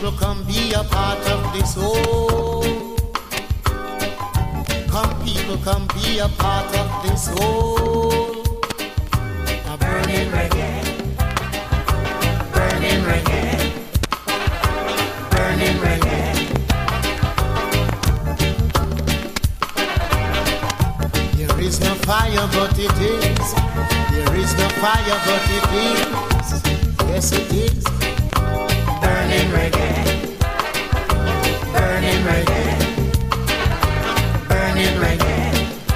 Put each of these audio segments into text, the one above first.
people, come be a part of this whole. Come people, come be a part of this whole. A burning reggae, burning reggae, burning reggae. There is no fire, but it is. There is no fire, but it is. Yes, it is. Burning reggae, burning reggae, burning reggae.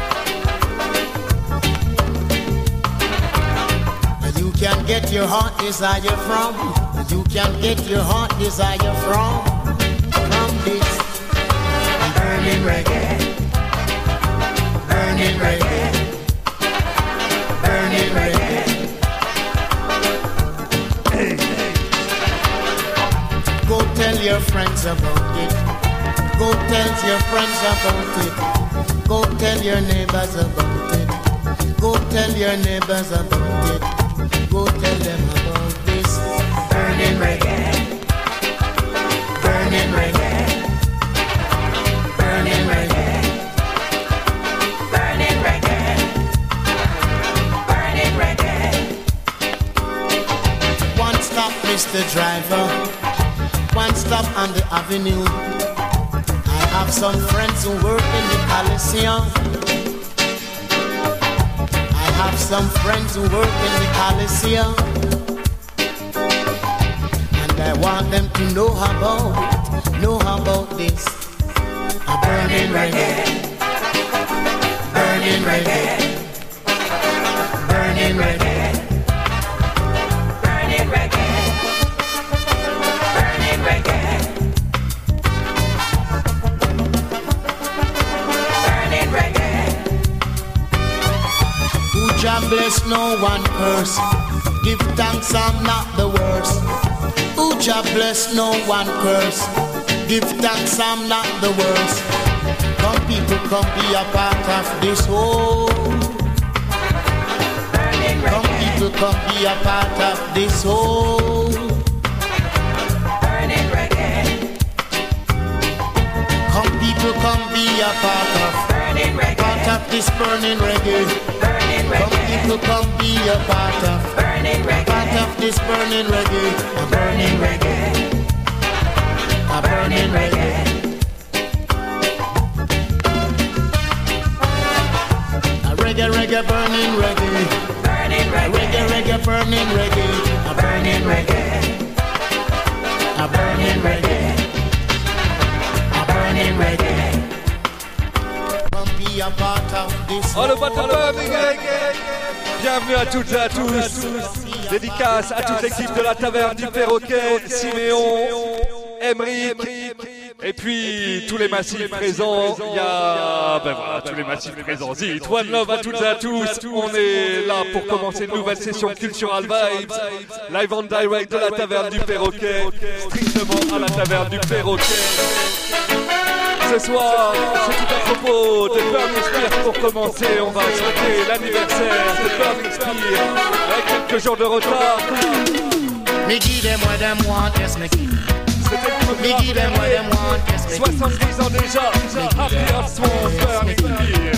You can get your heart desire from. You can get your heart desire from this burning reggae, burning reggae, burning reggae. Go tell your friends about it. Go tell your friends about it. Go tell your neighbors about it. Go tell your neighbors about it. Go tell them about this burning reggae. Burning reggae. Burning reggae. Burning reggae. Burning reggae. One stop, Mr. Driver. One stop on the avenue. I have some friends who work in the Coliseum. I have some friends who work in the Coliseum. And I want them to know about this. A burning reggae. Burning reggae. Burning reggae. Burning reggae. Burning reggae. Burning reggae. Who Jah bless, no one curse. Give thanks, I'm not the worst. Who Jah bless, no one curse. Give thanks, I'm not the worst. Come people, come be a part of this whole. Come people, come be a part of this whole. Burning reggae. Come people, come be a part of burning reggae. Part of this burning reggae. Burning reggae. Come people, come be a part of burning reggae. Part of this burning reggae. A burning reggae. A burning reggae. A reggae, reggae, burning reggae. Burning reggae. Reggae, reggae, burning reggae. A burning reggae. A burning reggae. A burning reggae. Come be a part of this. Oh, le bateau burning reggae. Bienvenue à toutes et à tous. Dédicace à toute l'équipe de la Taverne du Perroquet, Siméon, Emeric, et puis tous les massifs présents. Il y a, ben voilà, tous les massifs présents. Zit, one love à toutes et à tous. On est là pour commencer une nouvelle session Cultural Vibes, live on direct de la Taverne du Perroquet, strictement à la Taverne du Perroquet. Ce soir, c'est tout à propos de Burning Spear pour commencer. On va souhaiter l'anniversaire de Burning Spear avec quelques jours de retard. C'était pour 70 ans déjà. Happy Swans, Burning Spear.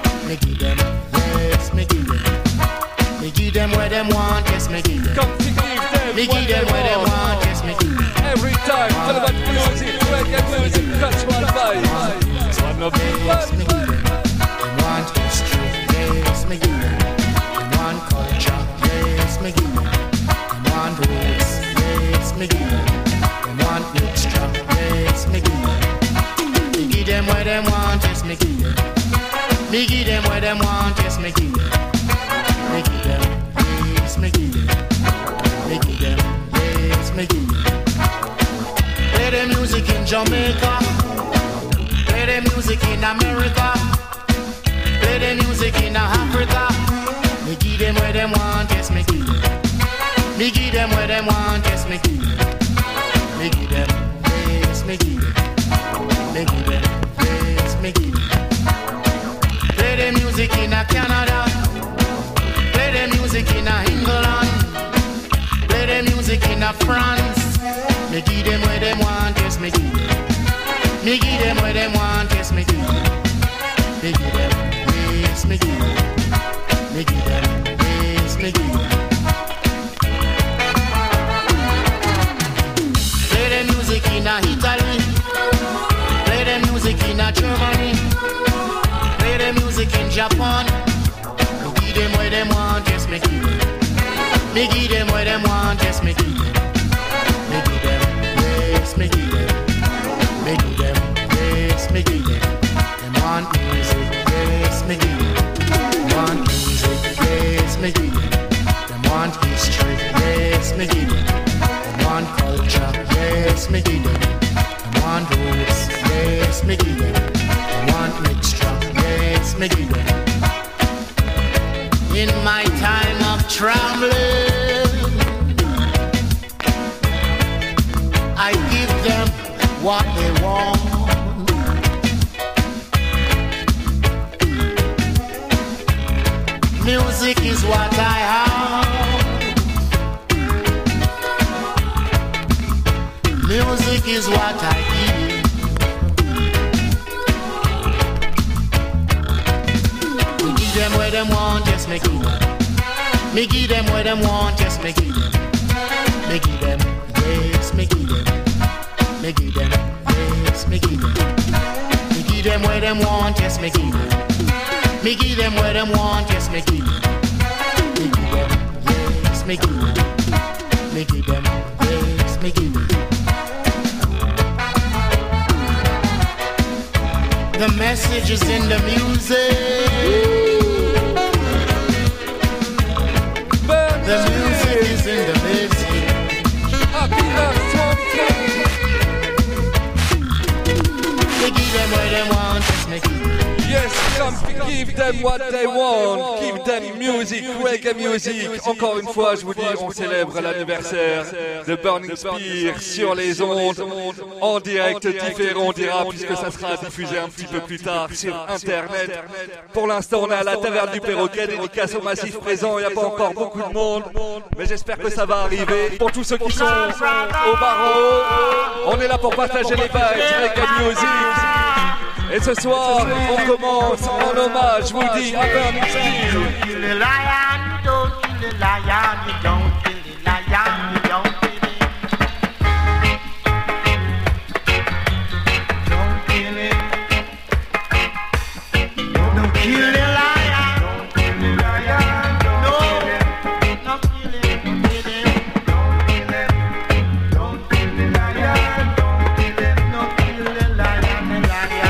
Come to give them what they want. Every time, all about music, reggae music, cultural vibes. It's one of the best. They want history, yes, me give them. They want culture, yes, me give them. They want roots, yes, me give them. They want mixture, yes, me give them. Me give them what they want, yes, me give them. Me give them what they want, yes, me give them. Me give them, yes, me give them. Me give them, yes, me give them. Play the music in Jamaica. Play the music in America. Play the music in Africa. Me give them what they want, yes, me give them. Me give them what they want, yes, me give them. Me give them, yes, me give them. Me give them, yes, me give them. Play the music in Canada. Play the music in England. Play the music in France. Me give them what they want. music in Japan. Me give them what them want, yes me give them. Me give them what them want, yes me give them. Me give them, yes me give them. Me give them, yes me give them. Them want music, yes me give them. Them want music, yes me give them. Them want history, yes me give them. Them want culture, yes me give them. Them want roots, yes me give them. Them want mixture, yes me give them. In my time of trembling, I give them what they want. Music is what I have. Music is what I give. Me give them what them want, yes me give them. Me give them what them want, yes me give them. Me give them, yes me give them. Me give them, yes me give them. Me give them what them want, yes me give them. Me give them what them want, yes me give them. Me give them, yes me give them. Me give them, yes me give them. The message is in the music. The music is in the message. Me give them what they want, yes me give them. Yes, come give them what they want, give them music, reggae music. Encore une fois, je vous dis, on célèbre l'anniversaire de Burning Spear sur les ondes, en direct différent, on dira, puisque ça sera diffusé un petit peu plus tard sur Internet. Pour l'instant, on est à la taverne du Perroquet, dédicace au massif présent, il n'y a pas encore beaucoup de monde, mais j'espère que ça va arriver. Pour tous ceux qui sont au barreau, on est là pour partager les vibes, reggae music. Et ce soir, on commence en hommage, je vous le dis, à Burning Spear. Don't kill the lion, don't kill the lion, you don't kill the lion, you don't kill it. Don't kill it. Don't kill the lion, don't kill the lion, don't kill it. Don't kill it, don't kill it. Don't kill the lion, don't kill it. Don't kill the lion, the lion.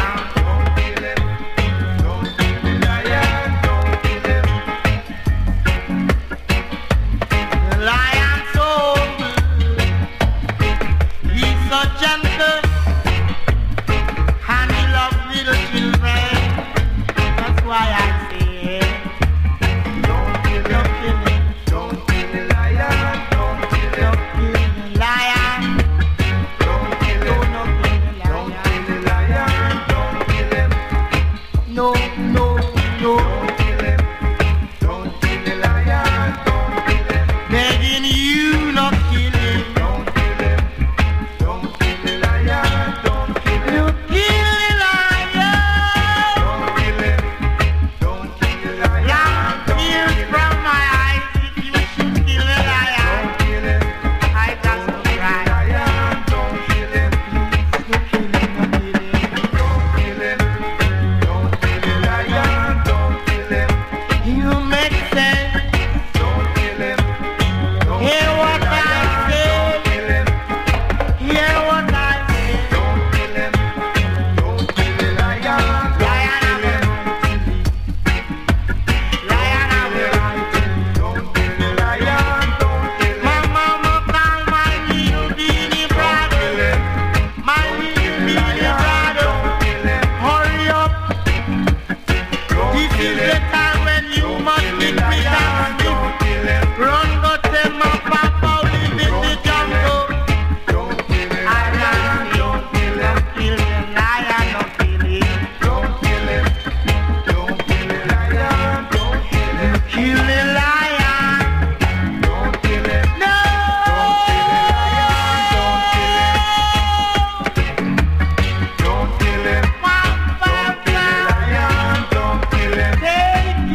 Take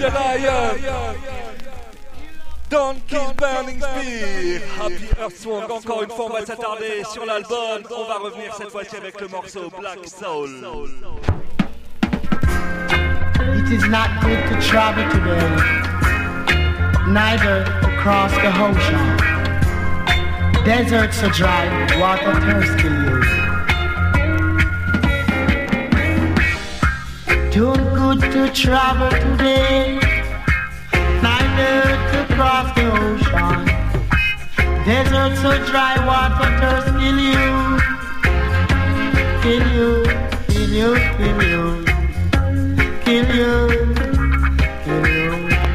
the lion. Don't kill Burning Spear. Happy Earth Song. Encore une fois, on va s'attarder sur l'album. On va revenir cette fois-ci avec le morceau Black Soul. It is not good to travel today, neither across the ocean. Deserts are dry, water thirst kill you. Too good to travel today, neither to cross the ocean. Deserts are dry, water thirst kill you. Kill you, kill you, kill you. Kill you, kill you.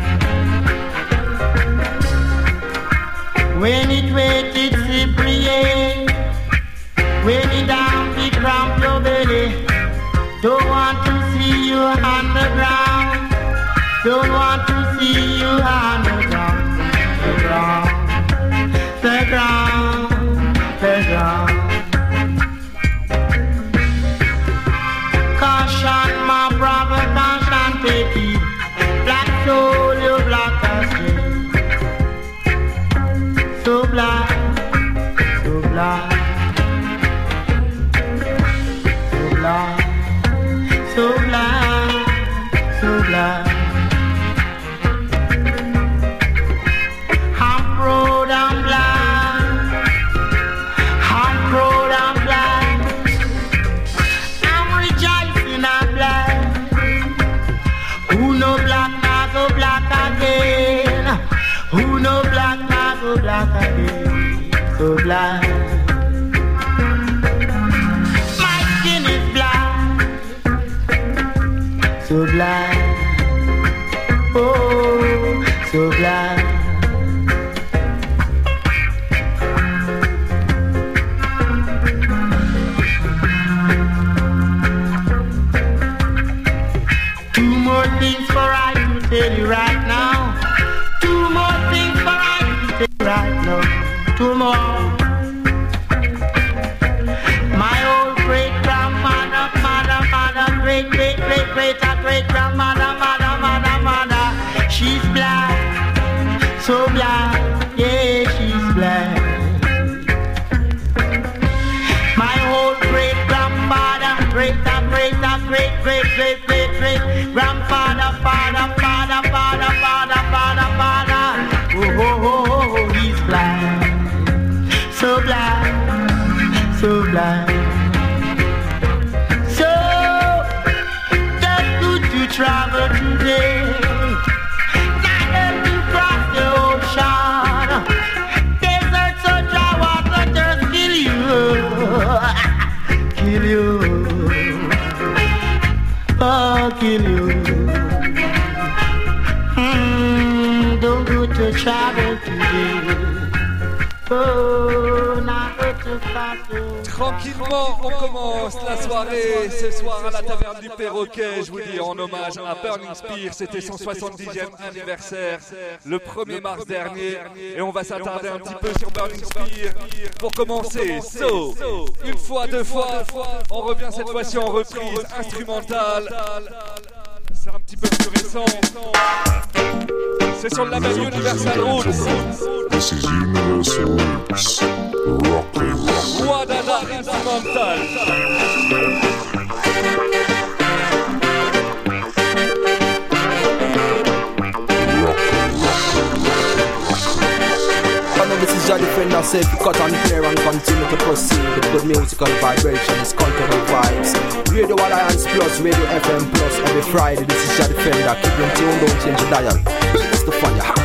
When it wet, it slippery. When it down, it cramp your belly. Don't want to see you on the ground. Don't want to see you on the ground. The ground, the ground, the ground. Caution, my brother, caution, take it. Black soul, you black as shit. So black, so black, so black, so black, so black. I'm proud, I'm black. I'm proud, I'm black. I'm rejoicing, I'm black. Who no black, now go black again. Who no black, now go black again. So black. My skin is black. So black. Oh, so black. Two more things for I to tell you right now. Two more things for I to tell you right now. Two more. My old great grandmother, mother, great grandmother, mother. She's black, so black, yeah, she's black. My old great grandfather, great grandfather, father. Oh, he's black, so black, so black. So that's good to travel today, not to cross the ocean. Desert so dry, water thirst kill you, kill you. Oh, kill you. Don't go to travel today. Oh, not go to travel. Tranquillement, on commence la soirée ce soir à la taverne du Perroquet. Je vous dis en hommage à Burning Spear. C'était son 70e anniversaire le 1er mars dernier. Et on va s'attarder un petit peu sur Burning Spear. Pour commencer, So, une fois, deux fois, on revient cette fois-ci en reprise instrumentale. C'est un petit peu plus récent. C'est sur le label Universal Roots. This is Universal Roots. Rockers. Roi Dada instrumental. This is Johnny Friend now say if you cut and clear and continue to proceed with good musical vibrations, cultural vibes. Radio Alliance Plus, Radio FM Plus every Friday. This is Johnny Friend. Keep them tuned, don't change the dial. It's the fun you hot.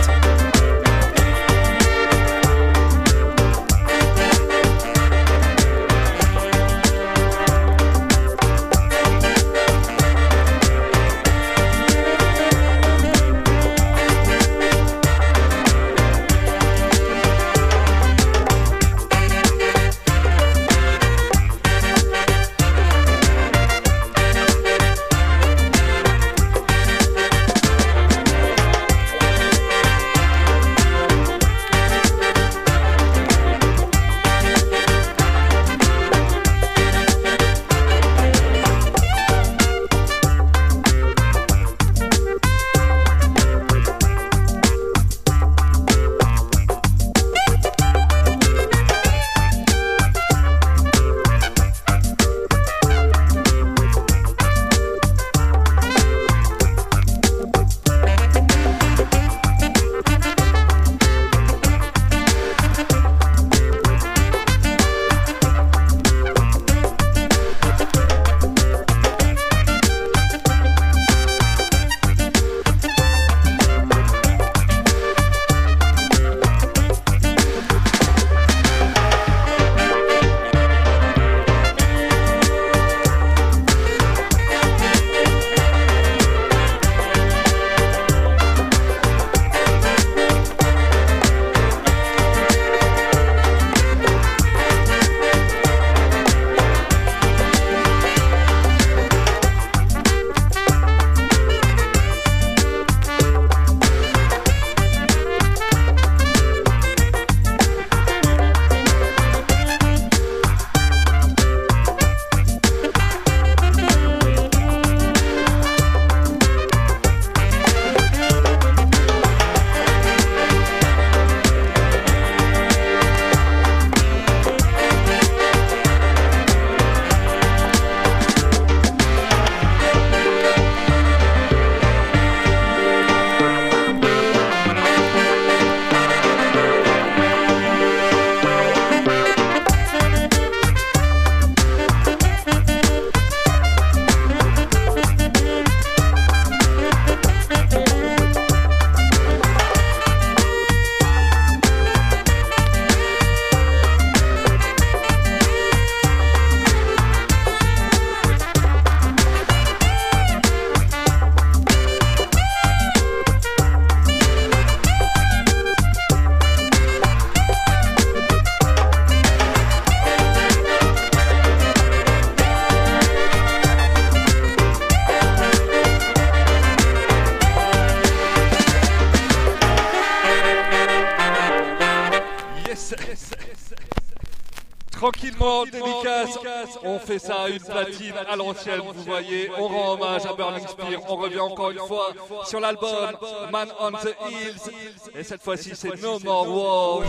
Tranquillement, dédicace, on fait ça à une platine à l'ancienne, vous voyez. On rend hommage à Burning Spear, on revient encore une fois sur l'album Man on the Hills. Et cette fois-ci, c'est No More War.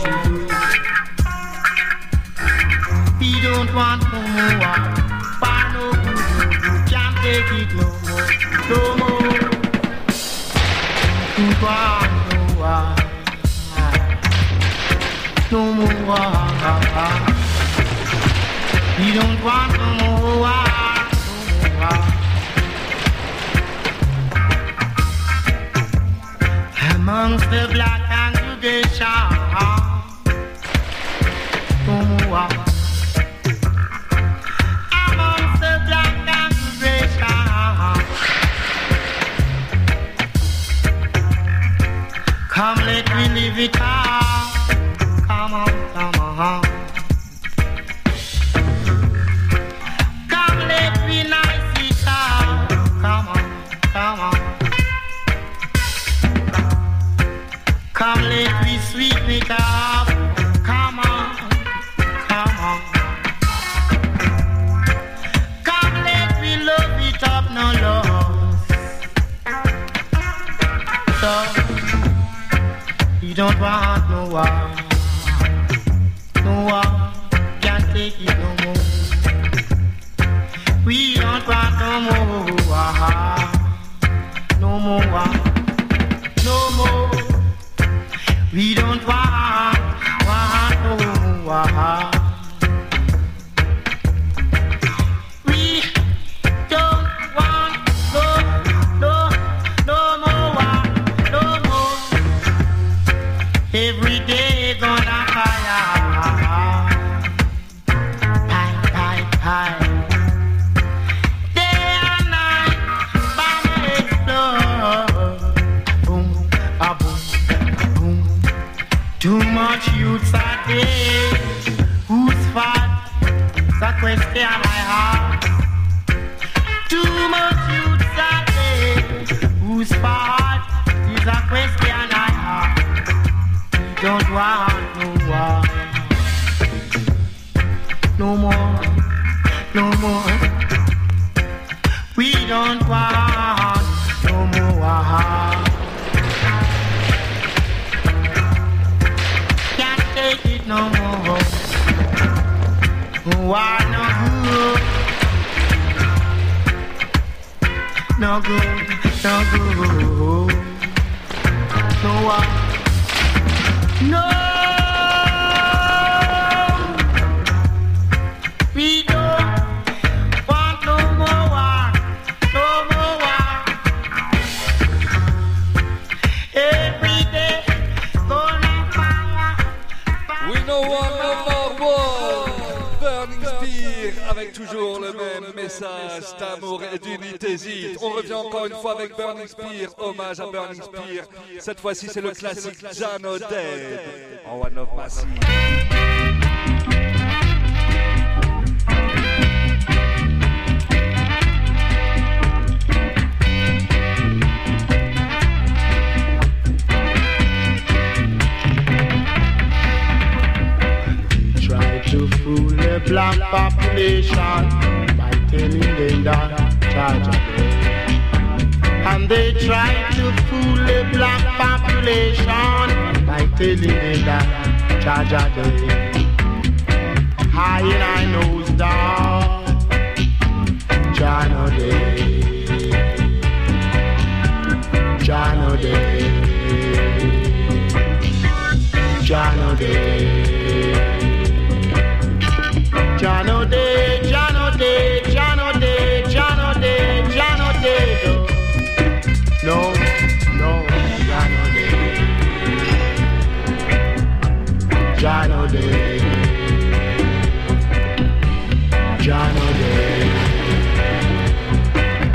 We don't want no more war. Far no good, no good. Can't take it no more. No more. Don't want no war. No more war. We don't want no more war. No more war. Amongst the black congregation. No more war. Come, let me live it out. Come on, come on. Come, let me nice it out. Come on, come on. Come, let me sweeten it up. Come on, come on. Come, let me love it up, no love. So, we don't want no war. No war, can't take it no more. We don't want no more war. No more war. No more. We don't want no war. We don't want no more war. No more. Every day gonna fire. High. Day and night, bomb explode. Boom, a boom, boom. Too much youths are dead. Who's fat? It's a question I have. Too much youths are dead. Who's fat? It's a question I have. Don't want no war. No more, no more. We don't want no more war. Can't take it no more. War no good. No good, no good. No war. No, we don't want no more war, no more war. Every day, gonna fire. We don't want no more war. Burning Spear avec toujours le même message d'amour et d'unité. On revient encore une fois avec Burning Spear, hommage à Burning Spear. Cette fois-ci, c'est le classique Jano Dead en One of Massive. To fool the black population by telling them that Jaja dead. And they try to fool the black population by telling them that Jaja dead. High in our nose down, Jano dead. Jano dead. Jano dead. Jano Day, Jano Day, Jano Day, Jano Day, Jano Day. No, no, Jano Day, Jano Day, Jano Day.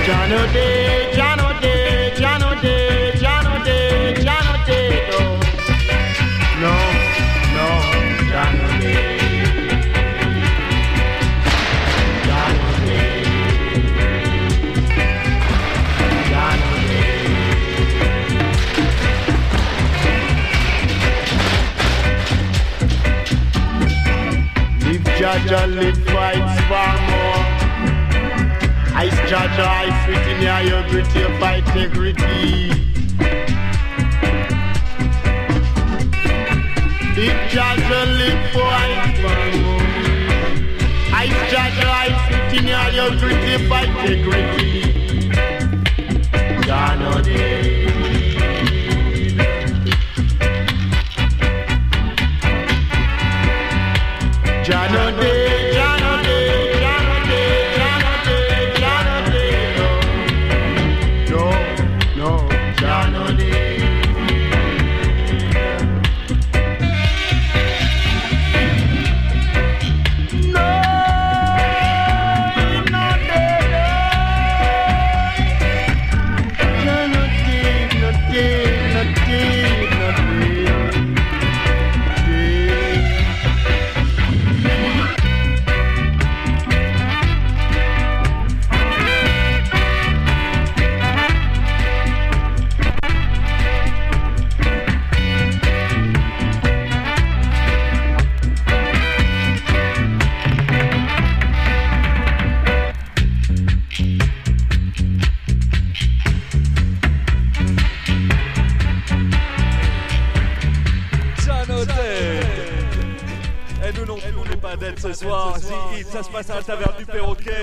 Jano Day, Jano Day, Jano Day, Jano Day, Jano Day, no, no, Jano Day, Jano Day, Jano Day. Live Jaja, live fights far more. Ice Jaja, ice written here, your gritty, your fight integrity. Live Jaja, live fights far more. Ice Jaja, ice written here, your gritty, fight integrity. Jano Day. Jano Day, Jano Day, Jano Day, Jano Day, Jano Day, no, no, Jano Day. No, no day, Jano Day, no day, no day, no day. Et nous non plus, on n'est pas dead ce soir. Si, ça se passe à la taverne du Perroquet.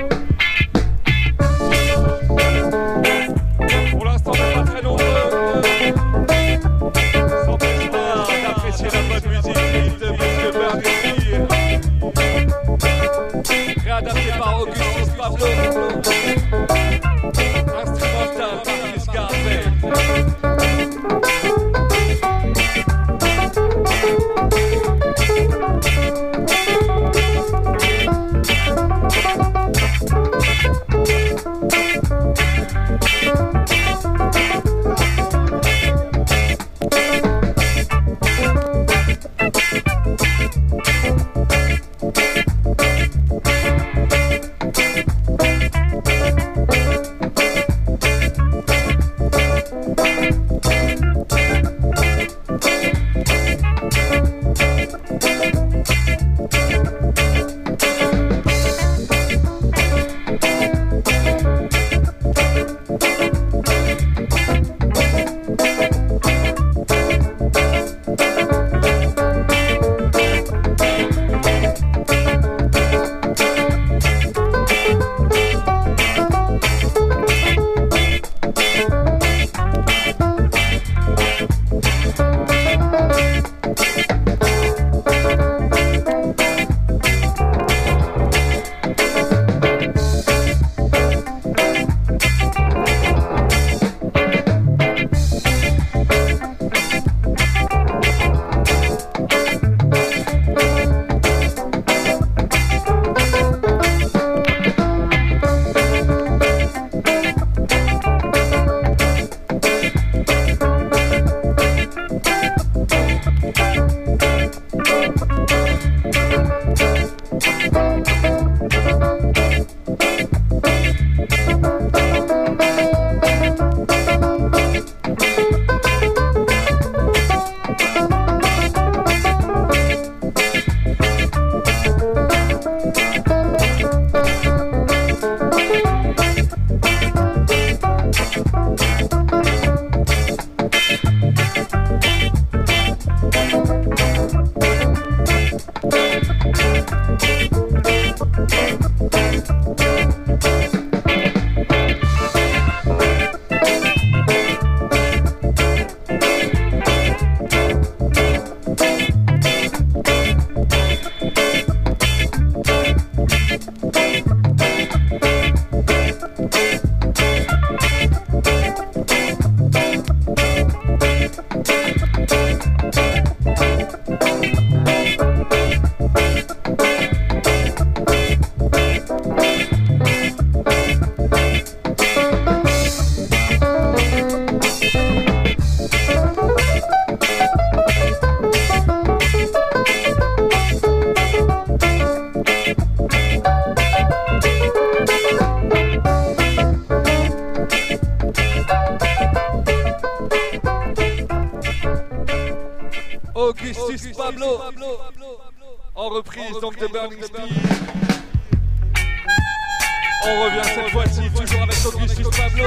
Pour l'instant, on n'est pas très nombreux. Sans espoir d'apprécier la bonne musique de Monsieur Bernier. Réadapté par Augustus Pablo. Instrumental par Chris Garvey. Augustus Pablo. En reprise donc de Burning Spear. On revient cette fois-ci toujours avec Augustus Pablo.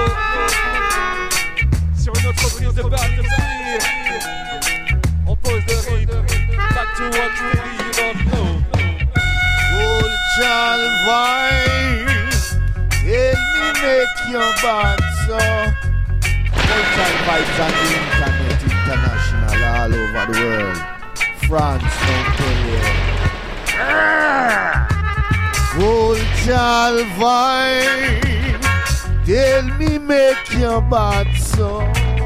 Sur une autre reprise de Burning Spear. On pose le rythme. Back to what you don't know. Old child vibes, help me make your bad so. Old child vibes on the internet, international, all over the world. France, don't tell you. Old child vibes, tell me make your bad so.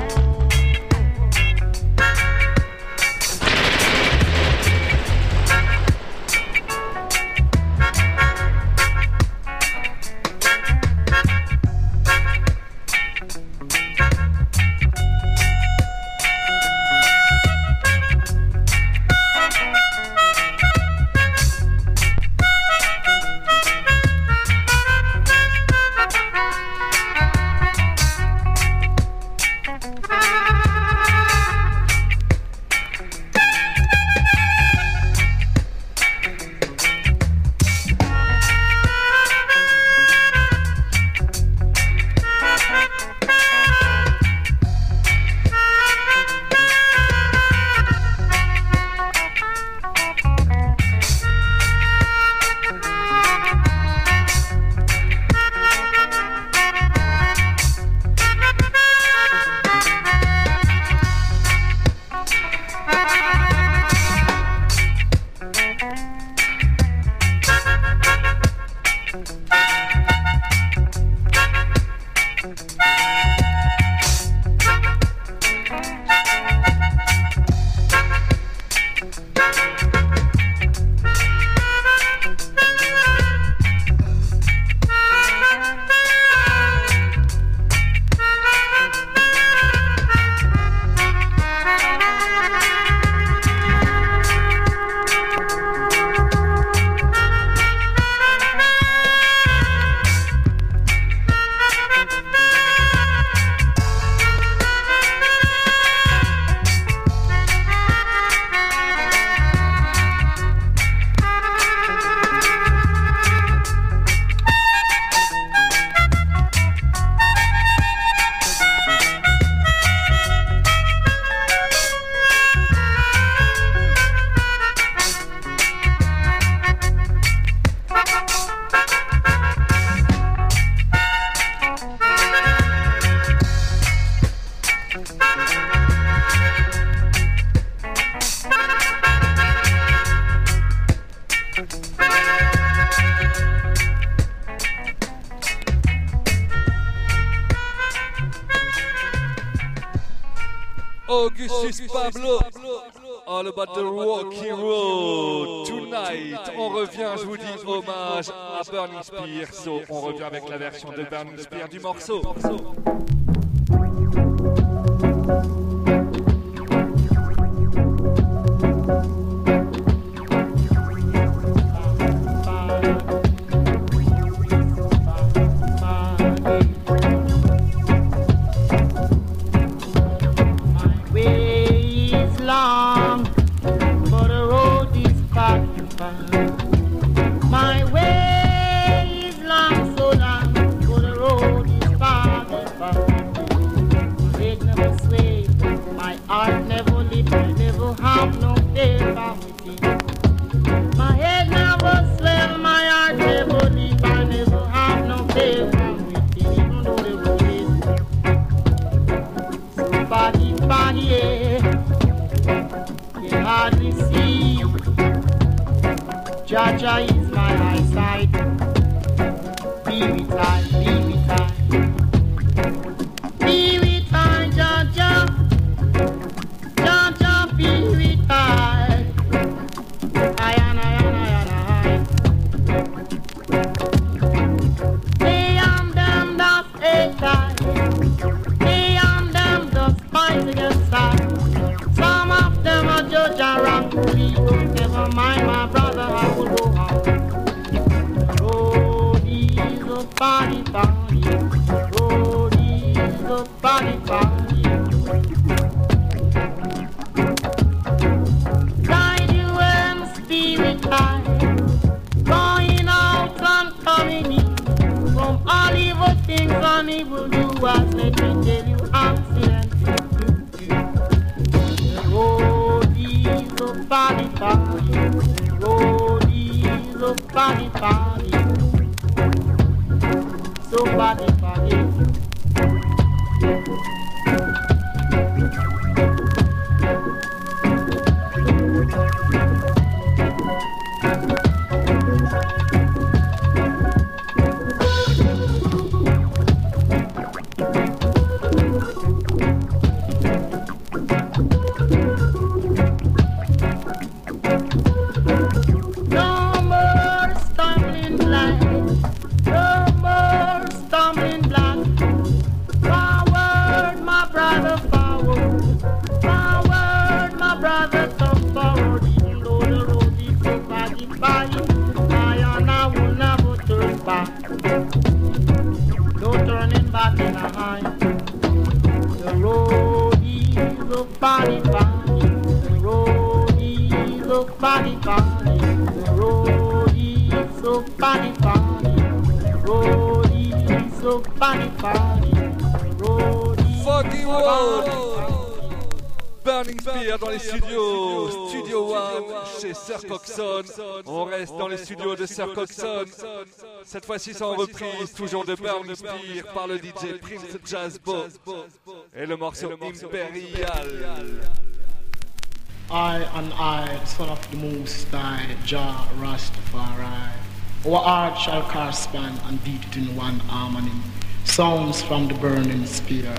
Augustus Pablo, all about the rocky road. Tonight, on revient, je vous dis, hommage à Burning Spear. So, on revient avec la version de Burning Spear du morceau. My way is long, so long, for the road is far, far. It never sway, my heart never lift, I never have no favor with it. My head never swell, my heart never lift, I never have no favor with it. Even though the road is so foggy, foggy, you hardly see. Jaja is my eyesight. Be with I, be with I. Be with I, Jaja. Jaja, be with I. I. They am them that hate I. They am them that fight against I. Some of them are judge and wrongfully. Never mind my brother, I will go on. The road is a funny, funny. The road is a funny, funny. do as let me tell you accident. The road is a funny party. The road is a funny party. So funny party. Burning Spear dans les studios, Studio One chez Sir Coxon. On reste dans les studios de Sir Coxon. Cette fois-ci c'est en reprise, toujours de Burning Spear par le DJ Prince Jazzbo et le morceau Imperial. I and I, son of the Most High, Jah Rastafari. Our heart shall correspond and beat it in one harmony. Sounds from the burning spear.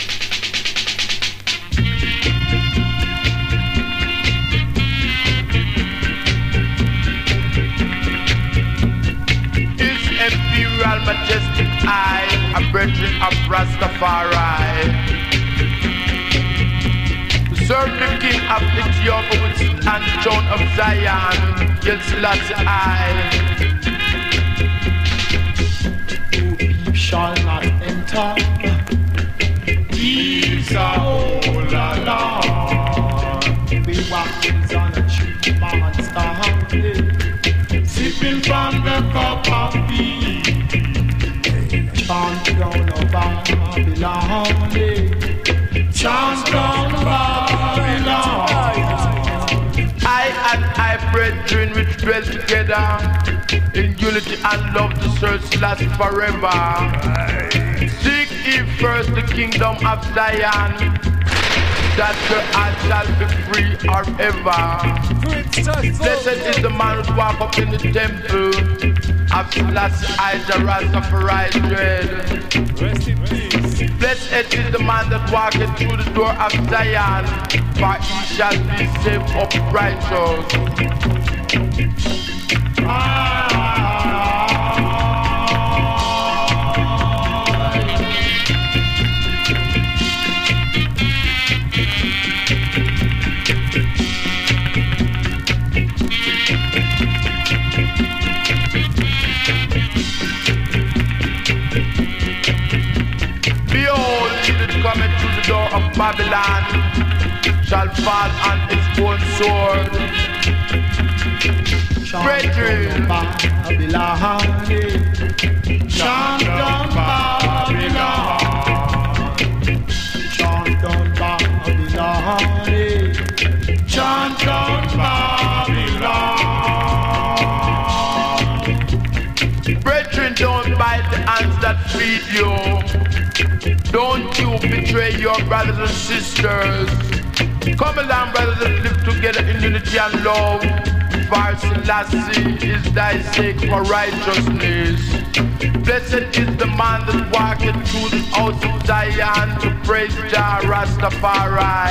His imperial majestic eye, a brethren of Rastafari. Serve the king of Ethiopia and John of Zion, Yel Selassie I. Who shall not enter? These are all alone. We walk on a cheap monster, sipping from the cup of tea. Champion of Babylon, champion of Babylon. I and I, brethren, which dwell together in unity and love to serve Selassie forever. Seek ye first the kingdom of Zion, that your heart shall be free forever. Blessed is the man who walk up in the temple of Selassie I, the Rastafari dread. Rest in peace. Blessed is the man that walketh through the door of Zion, for he shall be safe up righteous. Behold, he that cometh to the door of Babylon shall fall on its own sword. Brethren, Babylon, champion Babylon, champion Babylon, champion Babylon. brethren, don't bite the hands that feed you. Don't you betray your brothers and sisters. Come along, brothers, and live together in unity and love. For Selassie is thy sake for righteousness. Blessed is the man that walketh through the house of Zion to praise Jah Rastafari.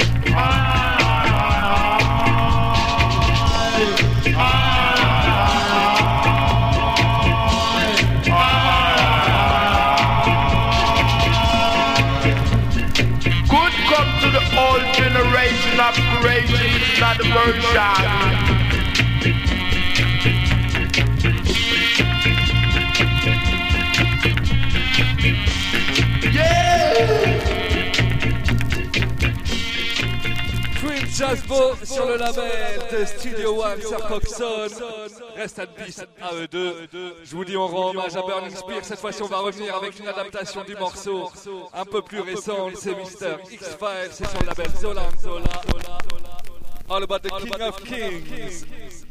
Good come to the old generation of creation, it's not the version. Jazzbo sur le label de Studio One sur Coxon. Reste à bis à eux deux. Je vous dis on rend hommage à Burning Spear. Cette fois-ci on va revenir avec une adaptation du morceau un peu plus récente. C'est Mr. X-Files, c'est sur le label Zola. All about the King of Kings.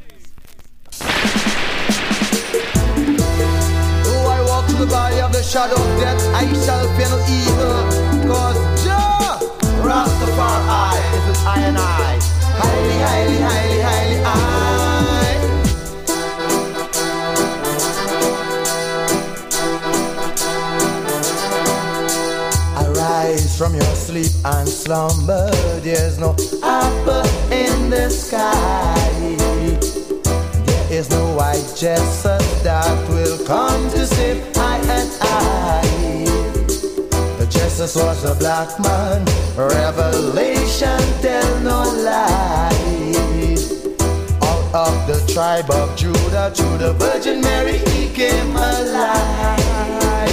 Though I walk through the valley of the shadow of death, I shall fear no evil. Cause Jah Rastafari is an I and I. Highly, highly, highly, highly I. Arise from your sleep and slumber. There's no apple in the sky. There is no white Jesus that will come to save I and I. The Jesus was a black man. Revelation tell no lie. Out of the tribe of Judah, through the Virgin Mary he came alive.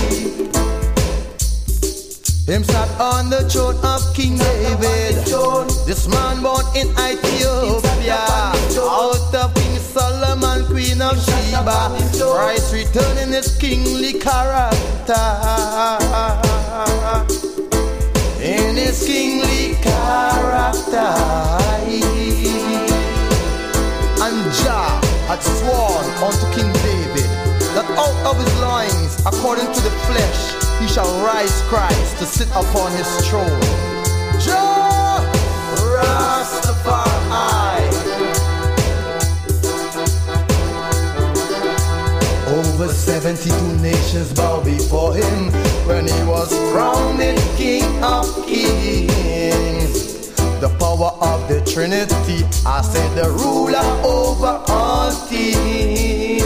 Him sat on the throne of King David. This man born in Ethiopia. Out of King Solomon, Queen of Sheba. Christ returning his kingly character. In his kingly character. And Jah had sworn unto King David that out of his loins, according to the flesh, he shall rise Christ to sit upon his throne. Jah Rastafari. Over 72 nations bow before him when he was crowned King of Kings. The power of the Trinity, I said the ruler over all things.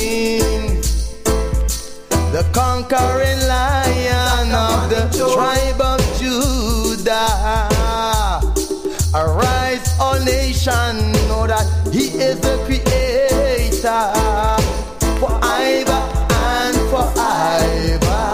The conquering lion of the tribe of Judah. Arise, all nations, know that he is the creator. Forever and forever.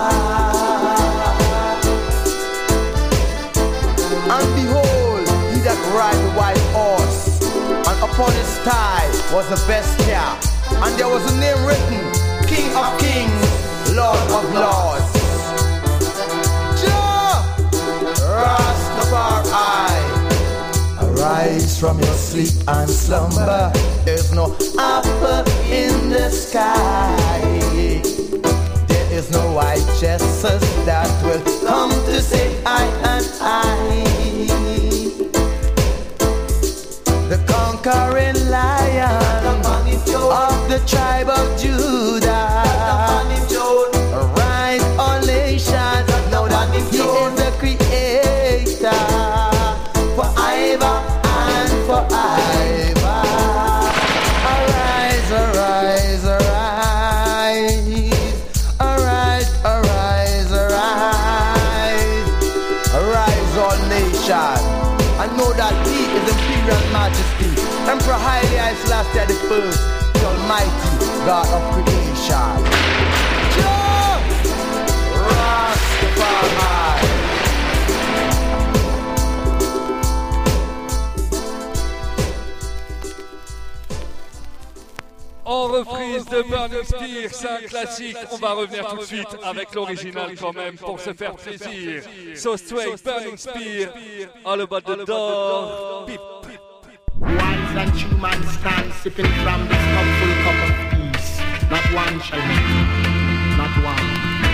And behold, he that ride the white horse, and upon his thigh was the best hair. And there was a name written, King of Kings, Lord of Lords. Jah Rastafari. Arise from your sleep and slumber. There's no apple in the sky. There is no white Jesus that will come to save I and I. The conquering lion of the tribe of Judah. Arise, all nations, know that he is the creator. Forever and forever. Arise, arise, arise. Arise, arise, arise. Arise, all nations. I know that he is imperial majesty. Emperor Haile Selassie the first, the almighty God of creation. Jah Rastafari. En reprise de Burning Spear, c'est un classique. On va revenir tout de suite avec l'original quand même pour se faire plaisir. So straight, Burning Spear, all about the door. Beep. Wise and true man stand sipping from this cupful cup of peace. Not one shall enter, not one.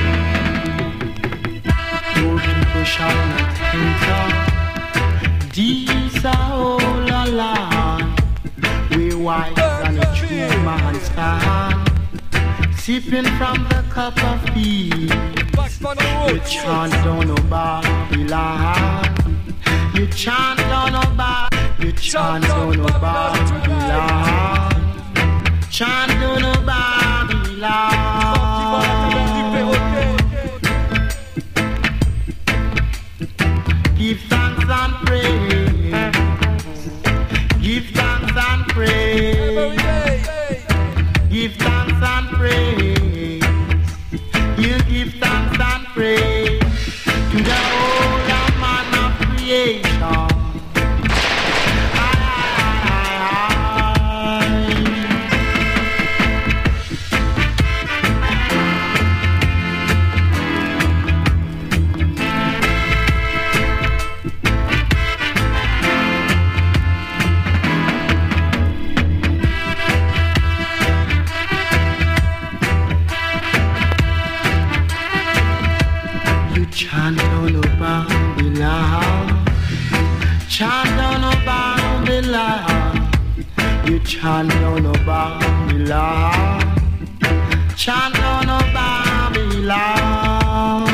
Your people shall not enter. These are all alone. We wise and a true man stand, sipping from the cup of peace. You chant down no Babylon. You chant down no Babylon. You chant down no Babylon. Chant down no Babylon. Give thanks and praise. Give thanks and praise. Give thanks and praise. You give thanks and praise to the whole man of creation. chant down of Babylon, chant down of Babylon. You chant down of Babylon, chant down of Babylon.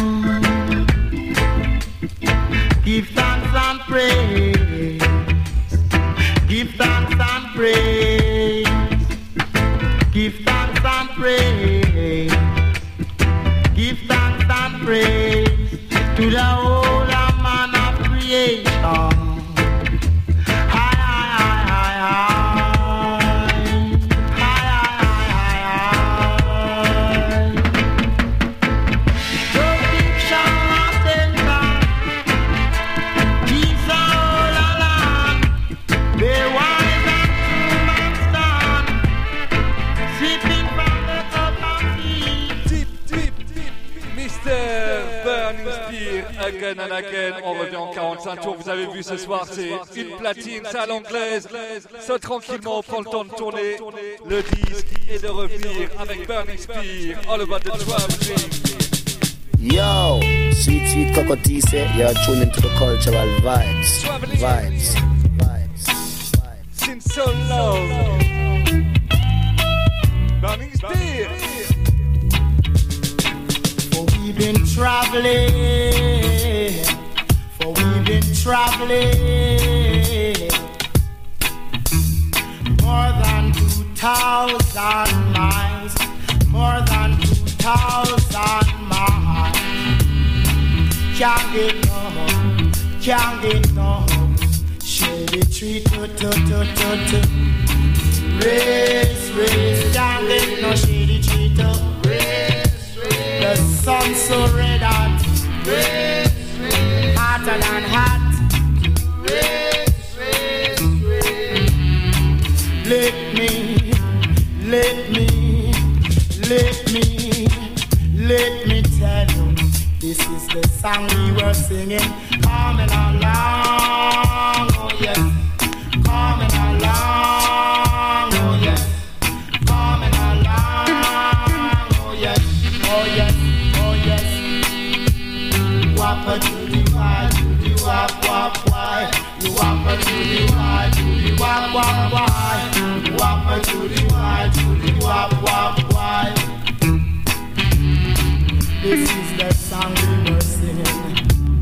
Give thanks and praise, give thanks and praise, give thanks and praise, give thanks and praise to the whole man of creation. Again and again, on revient en 45 tours. Vous avez vu ce soir, c'est une platine, c'est à l'anglaise. Ça tranquillement, on prend le temps de tourner le disque et de revenir avec Burning Spear, All About the Traveling. Yo, sweet, sweet Cocotise, you're tuned into the cultural vibes. Vibes. Since so long. Burning Spear. We've been traveling, for we've been traveling more than 2,000 miles, more than 2,000 miles. Can't get no, shady tree to. Race, can't get no shady tree to. The sun so red hot, hotter than hot. Let me tell you, this is the song we were singing. Coming along, oh yes, coming along, oh yes, coming along, oh yes. Oh yes, oh yes. Wappa to the why, wap, why. You wappa to the why, why. Wappa to the why, why. This is the song we were singing.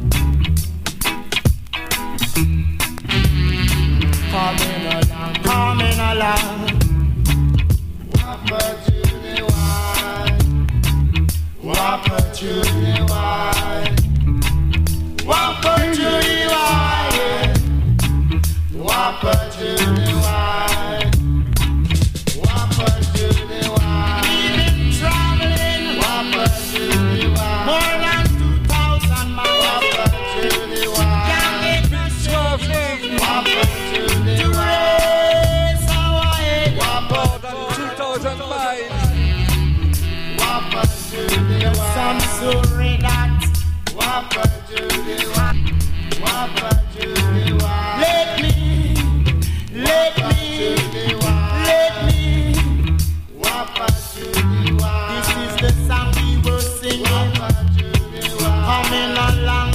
Coming along. Wappa to the why. Wappa to the wide, wappa to the wide, wappa to the wide, wappa to the wide. We've been traveling, wappa to the wide, more than 2,000 miles, wappa to the wide. Can't get no traveling, wappa to the wide. To race our head, wappa to 2,000 miles. Wappa to the sun so red hot. Wappa to the wappa to the let me wappa to the this is the song we were singing. Wappa to the coming along.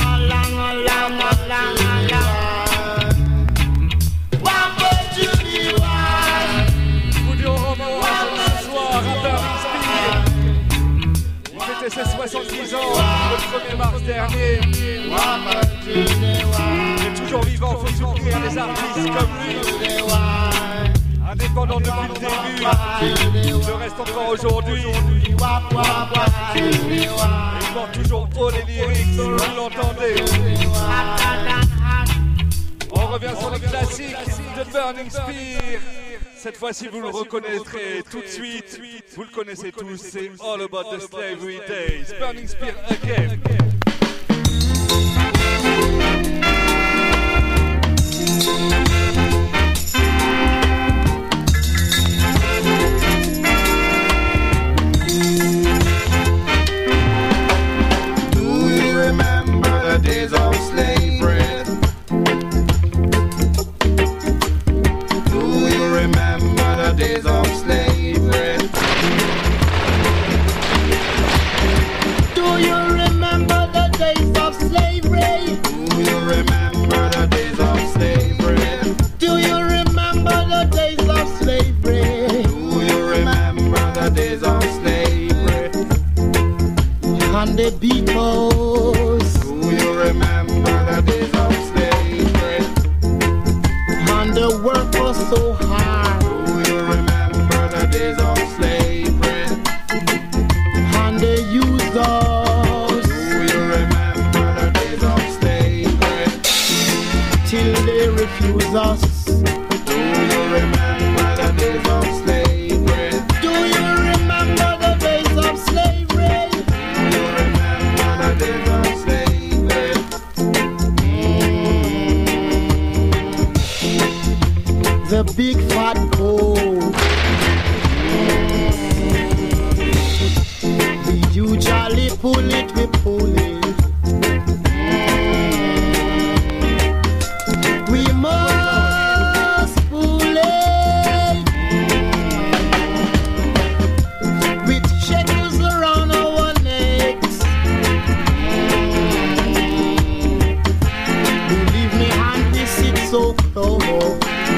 Wappa to the Vous lui revoir ce soir à Burning Spear. Il fêtait ses 70 ans le 1er mars dernier. Il est toujours vivant, faut soutenir les artistes comme lui. Indépendant depuis le début, il le reste encore aujourd'hui. Il porte toujours haut les lyrics, vous l'entendez. On revient sur le classique de Burning Spear. Cette fois-ci, vous le reconnaîtrez tout de suite. Vous le connaissez tous, c'est All About the Slavery Days. Burning Spear again. Do you remember the days of slavery? Do you remember the days of slavery? Do you remember use us. Do you remember the days of slavery? Do you remember the days of slavery? Do you remember the days of slavery? The big fat coat. We usually pull it, we pull it. We must pull it with shackles around our necks. Believe me, and we sit so close.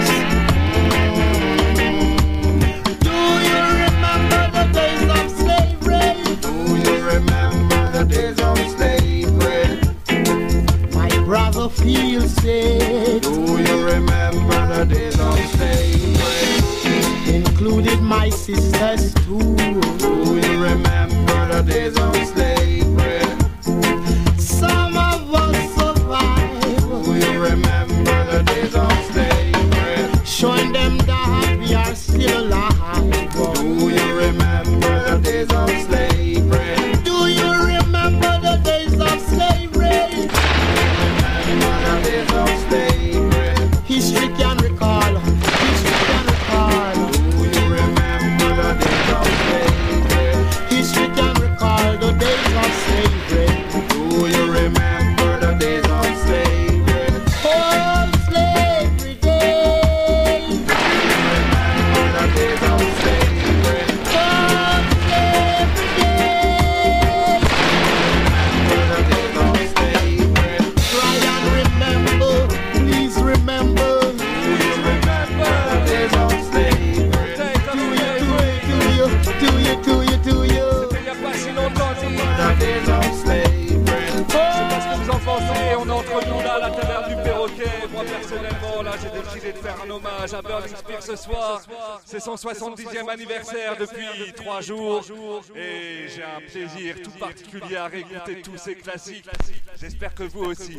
Do you remember the days of slavery? Do you remember the days of slavery? My brother feels sick, Do you remember the days of slavery? included my sisters too. Do you remember the days of slavery? Some of us survive, Do you remember the days of slavery? showing them that we are still alive. Do you remember the days of slavery? Do you remember the days of slavery? Remember the days of slavery? History can recall, history can recall, Do you remember the days of slavery? history can recall the days of slavery. Do you remember the days of slavery? Oh, slavery days. Remember the days of slavery? Oh, slavery days. Remember the days of slavery? Try and remember, please remember. Do you remember the days of slavery? Do you? Il n'y a pas si longtemps, The days of slavery. parce que vous en pensez, on est entre nous là à la taverne du Perroquet. Moi personnellement là j'ai décidé de faire un hommage à Burning Spear ce soir. C'est son 70e anniversaire depuis 3 jours et j'ai un plaisir tout particulier à réécouter tous ces classiques. J'espère que vous aussi.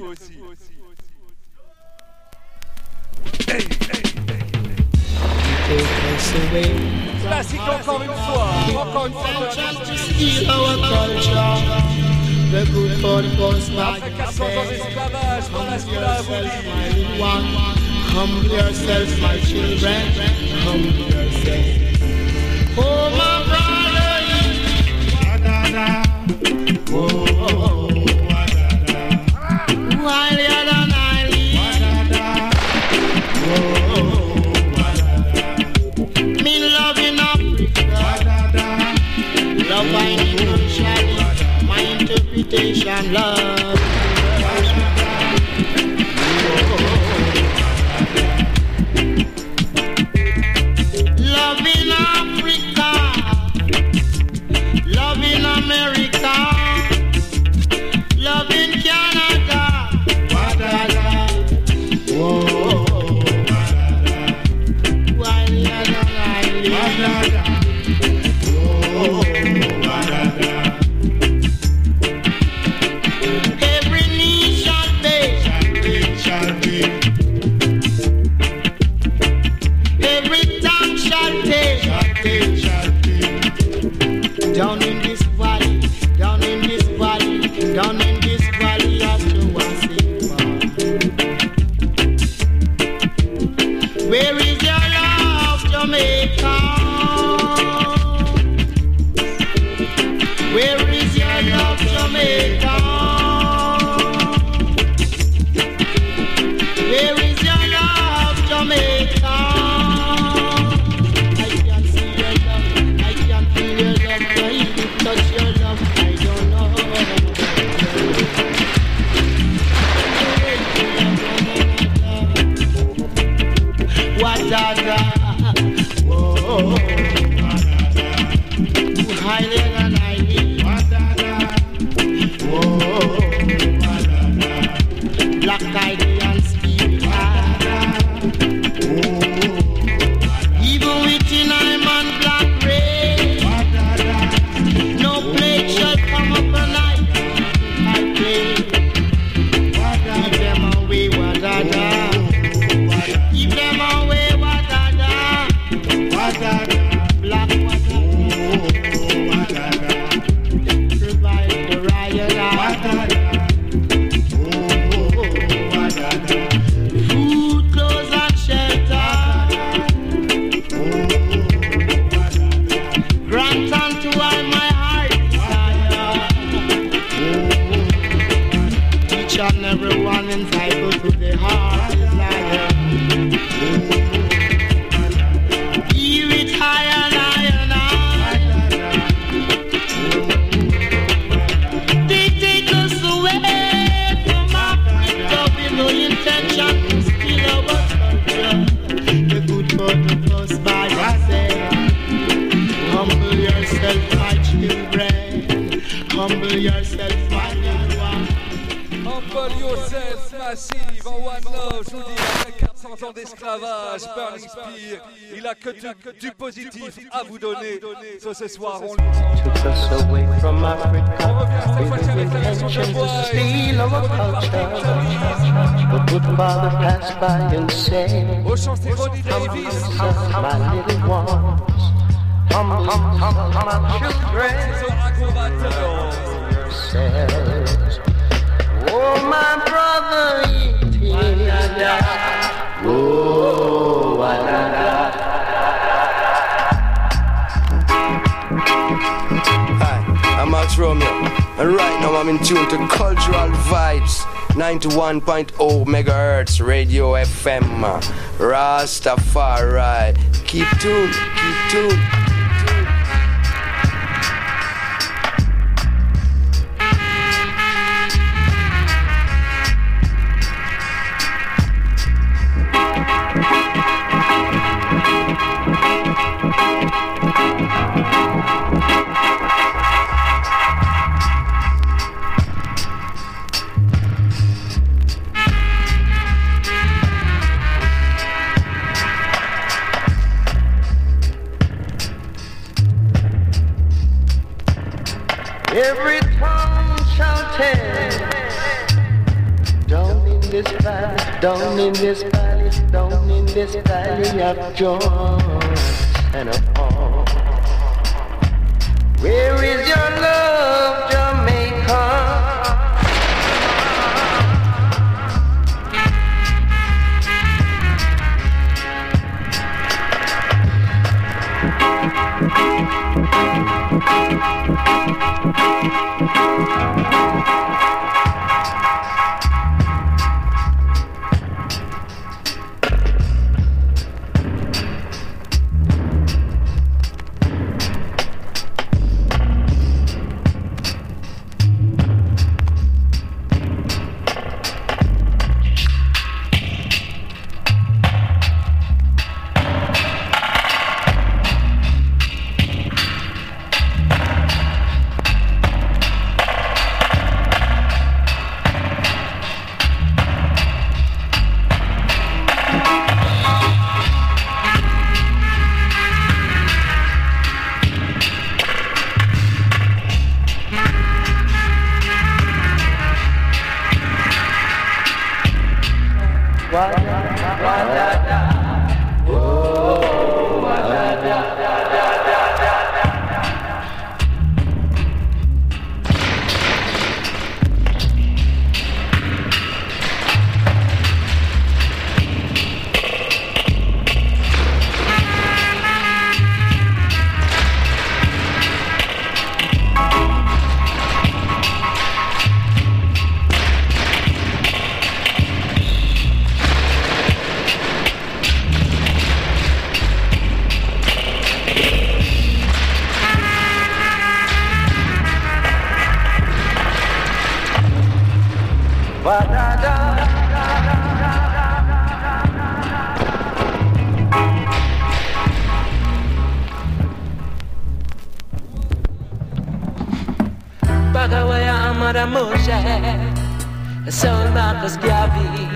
Classique encore une fois. Steal our culture. The good for the cause Après 400 ans d'esclavage, voilà ce qu'il a à vous dire. Humble yourself, my children. Humble yourself. Oh, my brother. Wa-da-da. Oh, wa-da-da. Wa-da-da. Wa-da-da. Oh, wa-da-da. Me love in Africa. Wa-da-da. Love I need my interpretation, love. Love in Africa, love in America, love in Canada. Wa-da-da. Whoa. Wa-da-da. Wa-da-da. Whoa. Wa-da-da. Every knee shall bow. Every tongue shall take. Down in this valley, down in this valley, down in this valley of Jawasifa. Where is your love, Jamaica? Where is your love, Jamaica? Where is your love, Jamaica? I can see your love, I can feel your love, I can touch your love, I don't know. Wa-da-da. Whoa. Highly than highly. Whoa. Black Indian spirit. Even within I'm on black rain. No plague shall come upon I play. Keep them away, wa-da-da. each and every one entitled to the heart desire. Give it higher and higher and higher. They take us away from Africa with no intention to steal our culture. The good God of us by yourself. Humble yourself, my children. Humble yourself, my little one. Humble yourself, massive, en one love, je vous dis, après 400 ans d'esclavage, Burning Spear, il a que du positif à vous donner. Ce soir, on took us away from Africa with the intention to steal our culture. But good Father passed by and said, humble yourself, my little ones. Humble yourself, my children. Yourselves. Oh, my brother, oh, Hi, I'm Max Romeo, and right now I'm in tune to Cultural Vibes, 91.0 megahertz Radio FM, Rastafari. Keep tuned, keep tuned. Every tongue shall tell, down in this valley, down in this valley, down in this valley of joy and of all. Where is your love, Jamaica? Bagawaya Amara Moshe, Soul Marcus Gavi.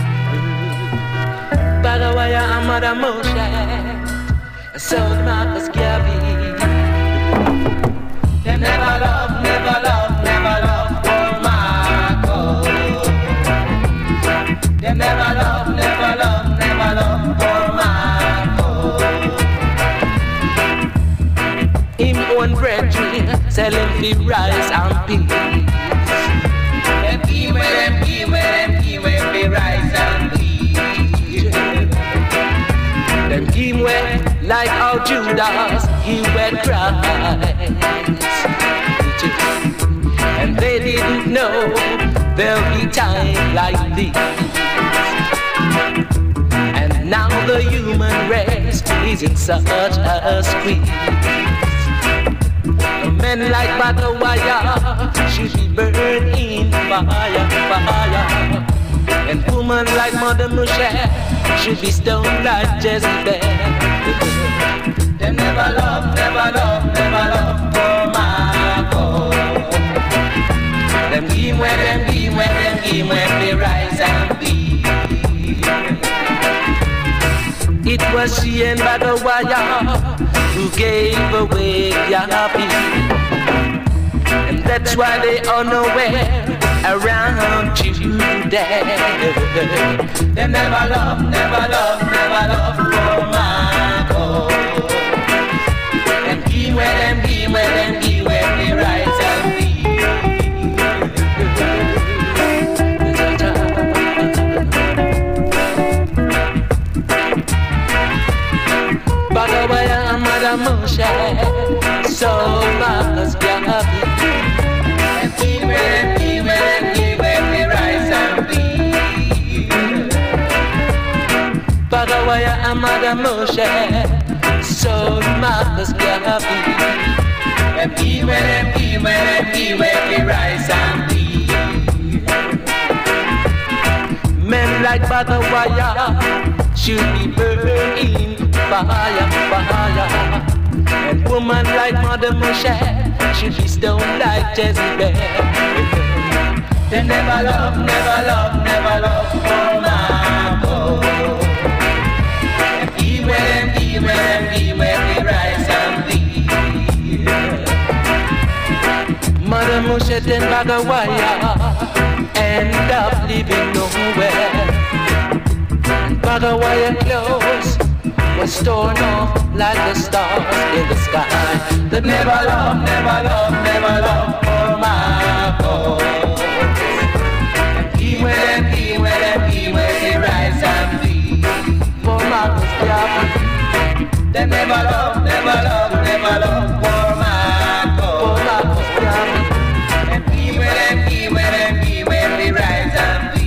Bagawaya Amara Moshe, Soul Marcus Gavi. They never love, never love, never love for Marco. They never love, never love, never love for Marco. Him own brethren, selling the rice and peas. Them give me, them give me, them give me the rice and peas. Them give me like how Judas, he went Christ. And they didn't know there'll be time like this. And now the human race is in such a squeeze. Men like Bagawaya should be burned in fire, fire. And women like Mother Michelle should be stoned like Jezebel. They never love, never love, never love for my God. Them give where them give, where them give, where they rise and be. It was she and Bagawaya who gave away Yapi. And that's why they are nowhere around you today. They never love, never love, never love for my God. And give where them give, where them give, where they rise and be. Bagawaya Mother Moshe, so much Yapi. And give where them give, where them give, where they rise and be. Bagawaya Mother Moshe, so much Yapi. And give where them give, where them give, where they rise and be. Men like Bagawaya should be burned in fire, fire. And woman like Mother Moshe should be stoned like Jezebel. They never love, never love, never love for my God. And give where them give, where them give, where they rise and be. Mother Moshe and Bagawaya end up living nowhere. Bagawaya clothes was torn off like the stars in the sky. That never love, never love, never love for my God. And give where them give, where them give, where they rise and be. For my God, they never love, never love, never love for my God. For my God, and give where them give, where them give, where they rise and be.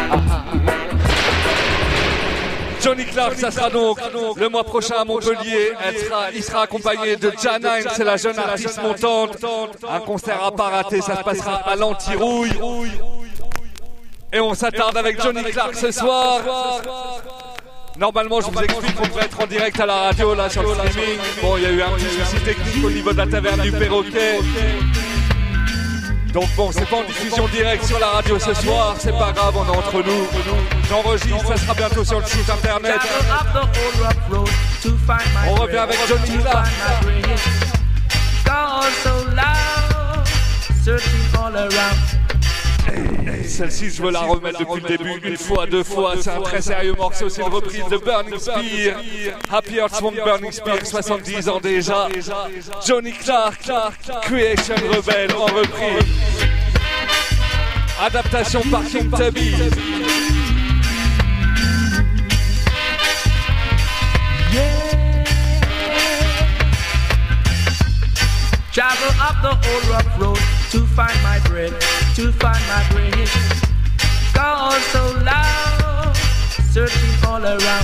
Johnny Clark, ça sera donc le mois prochain à Montpellier. Il sera accompagné de Janine, c'est la jeune artiste montante. Un concert à pas rater, ça se passera à l'Antirouille. Et on s'attarde avec Johnny Clark ce soir. Normalement, je vous explique qu'on devrait être en direct à la radio, là, sur le streaming. Bon, il y a eu un petit souci technique au niveau de la taverne du Perroquet. Donc bon, c'est pas en diffusion directe sur la radio ce soir, c'est pas grave, on est entre nous. J'enregistre, ça sera bientôt sur le site internet. On revient avec Johnny Clark. Celle-ci, je veux la remettre depuis le début, une fois, deux fois. C'est un très sérieux morceau, c'est une reprise de Burning Spear. Happy Heart Swamp Burning Spear, 70 ans déjà. Johnny Clark, Creation Rebel en reprise. Adaptation par King Tubby. Travel up the old rough road to find my bread, to find my bread. Call so loud, searching all around.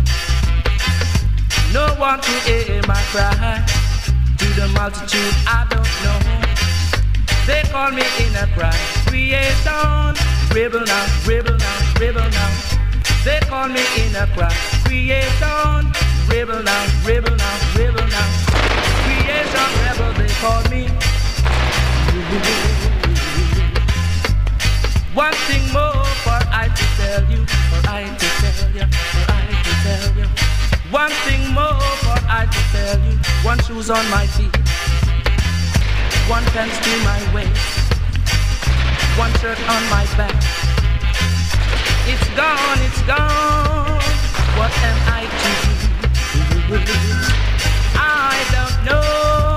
No one to hear my cry. To the multitude I don't know. They call me in a cry. Creation, rebel now, rebel now, rebel now. They call me in a cry. Creation, rebel now, rebel now, rebel now. Creation rebel, they call me. One thing more for I to tell you, for I to tell you, for I to tell you. One thing more for I to tell you. One shoes on my feet, one pants to my waist, one shirt on my back. It's gone, it's gone. What am I to do? I don't know.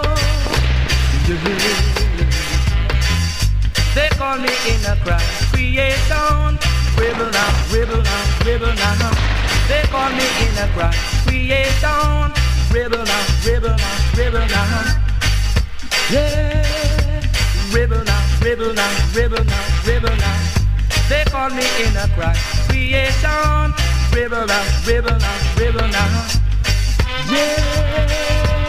They call me in a cry. Creation, rebel now, rebel now, rebel now. They call me in a cry. Creation, rebel now, rebel now, rebel now. Yeah, rebel now, rebel now, rebel now, rebel now. They call me in a crack creation. Rebel now, rebel now, rebel now. Yeah.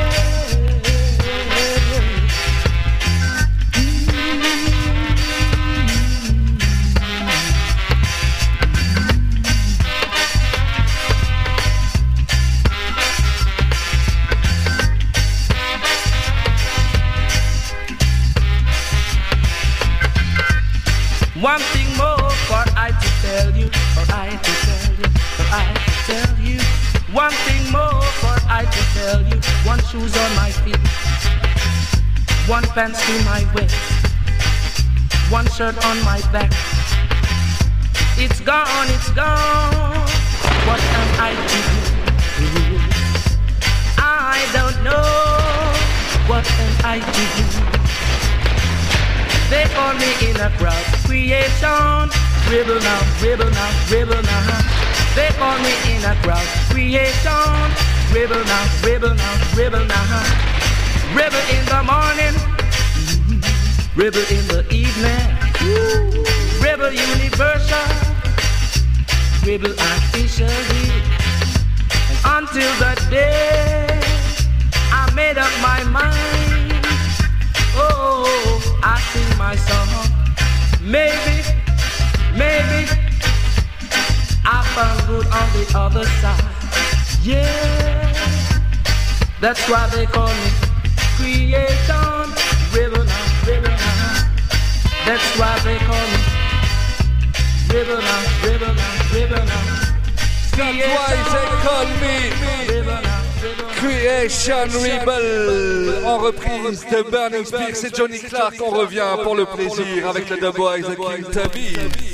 One thing more for I to tell you, for I to tell you, for I to tell you. One thing more for I to tell you. One shoes on my feet, one pants to my waist, one shirt on my back. It's gone, it's gone. What am I to do? I don't know. What am I to do? They call me in a crowd creation. Rebel now, rebel now, rebel now. They call me in a crowd creation. Rebel now, rebel now, rebel now. Rebel in the morning, rebel in the evening. Rebel universal, rebel officially. And until that day, I made up my mind. Oh, I sing my song. Maybe, maybe I found good on the other side. Yeah, that's why they call me creation. Rebel now, rebel now. That's why they call me rebel now, rebel now, rebel now. That's why they call me rebel now. Creation Rebel, en reprise de Burning Spears et Johnny Clark. On revient pour le plaisir avec le The Boys de King Tubby.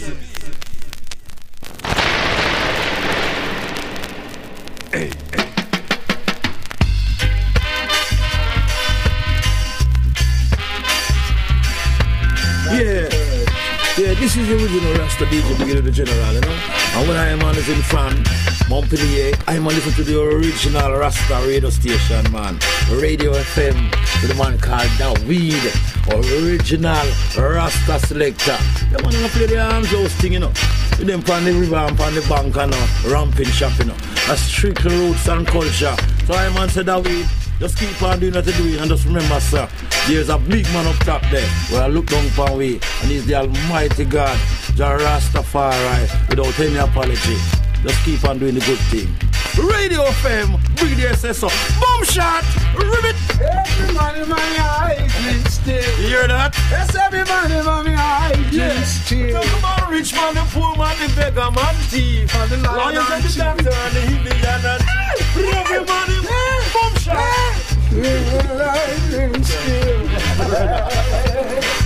Hey, hey. Yeah, this is the original Rasta DJ Big the General, you know. And when I am on is in France, Montpellier, I am on listen to the original Rasta radio station, man. Radio FM, with the man called David, original Rasta selector. The man gonna play the arms house thing, you know. With them on the river and on the bank and ramping shop, you know. That's strictly roots and culture. So I man said David, just keep on doing what you're doing and just remember, sir, there's a big man up top there where I look down upon we, and he's the Almighty God, Jah Rastafari, without any apology. Just keep on doing the good thing. Radio FM, bring the SSO, boom shot, ribbit. Every money, money, I still. You hear that? Yes, every money, money, I still. Talk about rich man, the poor man, the beggar man, thief, and the lion and the doctor and the Indian and every money, boom shot. I still.